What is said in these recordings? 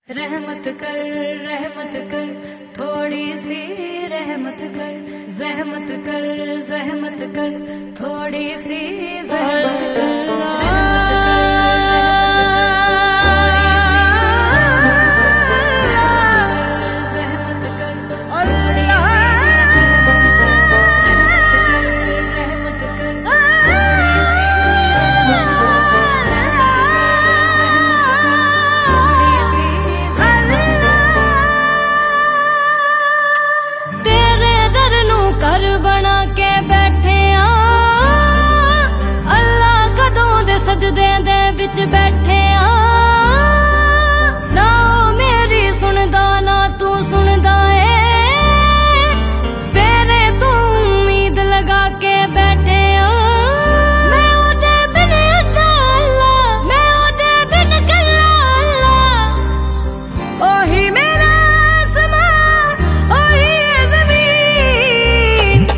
रहमत कर थोड़ी सी रहमत कर, जहमत कर थोड़ी सी जहमत कर। सजदे दे विच बैठे ना मेरी सुनदा ना तू सुनदा है, तेरे तू उम्मीद लगा के बैठे मैं ओदे बिन अल्लाह, मैं ओदे बिन कल्ला अल्लाह। ओही मेरा आसमान ओही ज़मीन,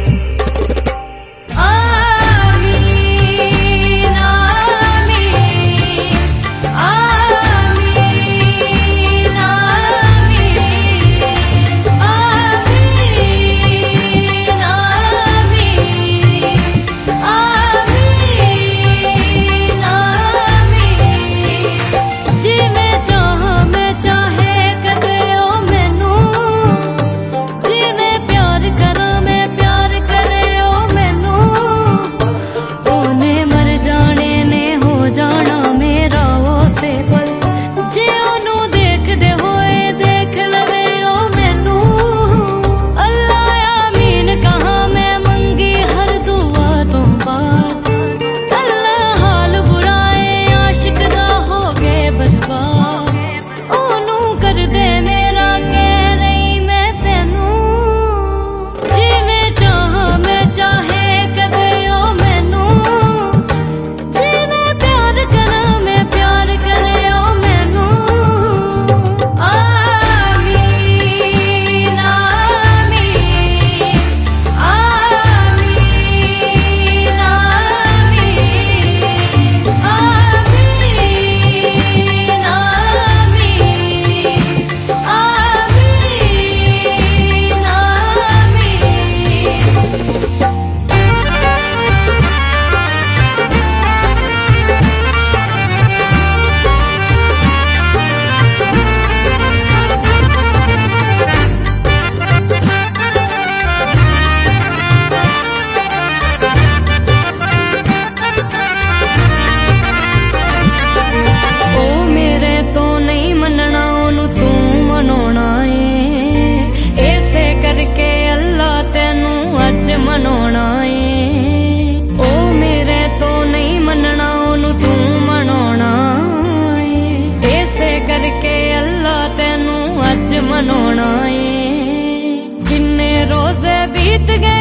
मनाना है। ओ मेरे तो नहीं मनना ओनू तू मनाना है, ऐसे करके अल्लाह तेनू अज मनाना है। किन्ने रोजे बीत गए